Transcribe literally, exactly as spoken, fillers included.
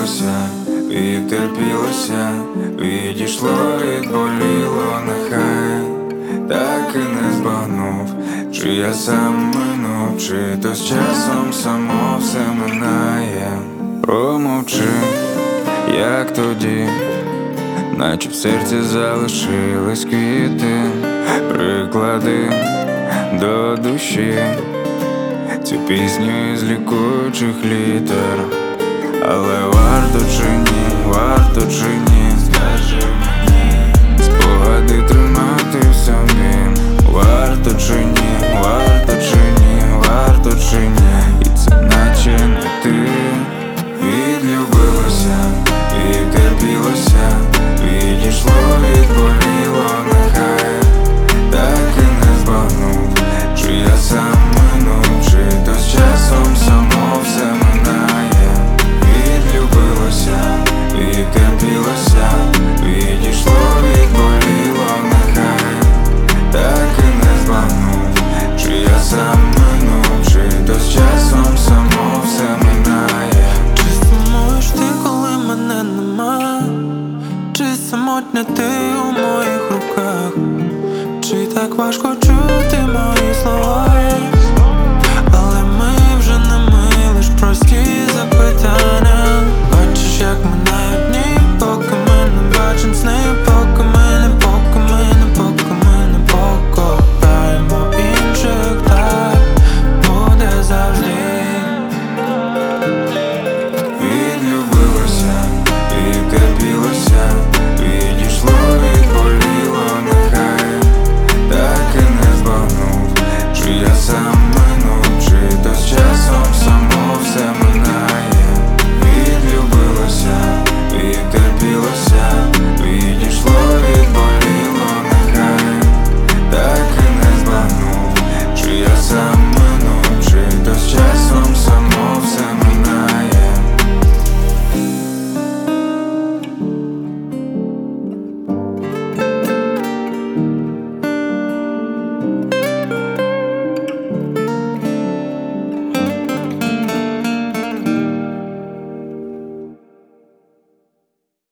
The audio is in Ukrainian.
відлюбилося, відтерпілося, відійшло, відболіло, нехай так і не збагнув, чи я сам минув, чи то з часом само все минає. Промовчи, як тоді, наче в серці залишились квіти, приклади до душі цю пісню із лікуючих літер. Але варто чи ні, варто чи ні, скажи мені, спогади тримати в собі. Варто чи ні, варто чи ні, варто чи ні, і це наче не ти. Відлюбилося, відтерпілося, відійшло, відболіло, нехай так і не збагнув, чи я сам минув, чи то з часом само все минає. Відлюбилося, відтерпілося, відійшло, відболіло, нехай так і не збагнув, чи я сам минув, чи то з часом само все минає. Чи сумуєш ти, коли мене нема? Чи самотня ти у моїх руках? Чи так важко